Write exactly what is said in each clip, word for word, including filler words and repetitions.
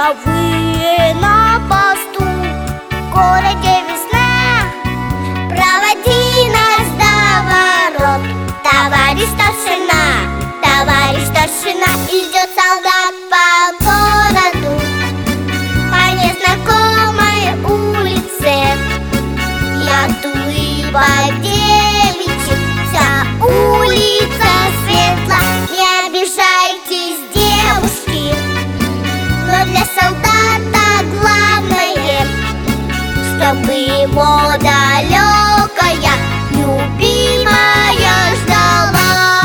часовые на посту. В городе весна, проводи нас до ворот. Товарищ старшина, товарищ старшина, идет солдат по городу, по незнакомой улице. И от улыбок девичьих вся улица светла. Не обижайтесь, девушки, но для солдата главное, чтобы его далекая любимая ждала.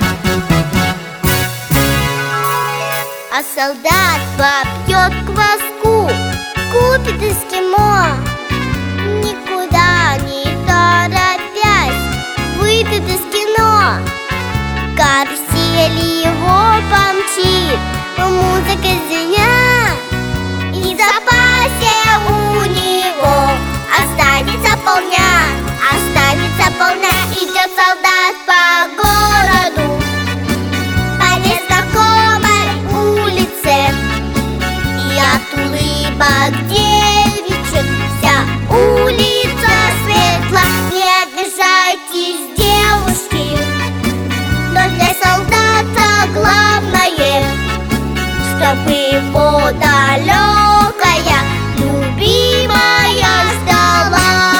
А солдат попьет кваску, купит эскимо, никуда не торопясь выйдет из кино. Карусель его помчит, музыка звеня, и в запасе у него останется полдня, останется полдня. Идет солдат по городу, по незнакомой улице, и от улыбок девичьих вся улица светла. Не обижайтесь, девушки, но для солдата главное, чтобы его далекая любимая ждала.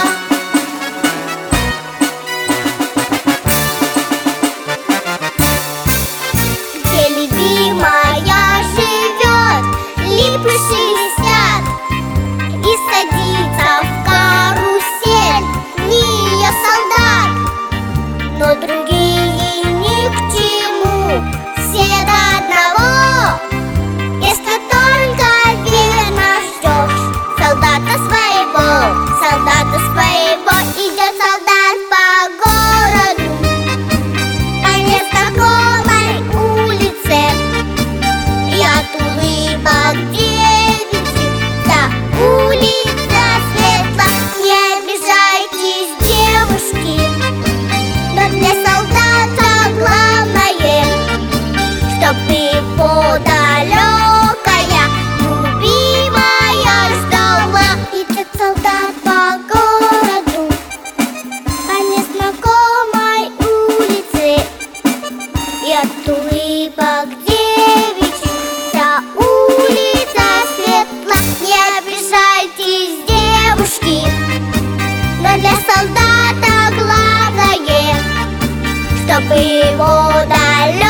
Где любимая живет, липы шелестят, и садится в карусель не ее солдат. Но другие ни к чему, все до одного, если только верно ждешь солдата своего, солдата своего. Идет солдат по городу, по незнакомой улице, и от улыбок девичьих вся улица светла. Не обижайтесь, девушки, но для солдата главное, чтобы его далекая любимая ждала. Идет солдат по городу, по незнакомой улице, и от улыбок девичьих вся улица светла. Не обижайтесь, девушки, но для солдата главное, чтобы его далекая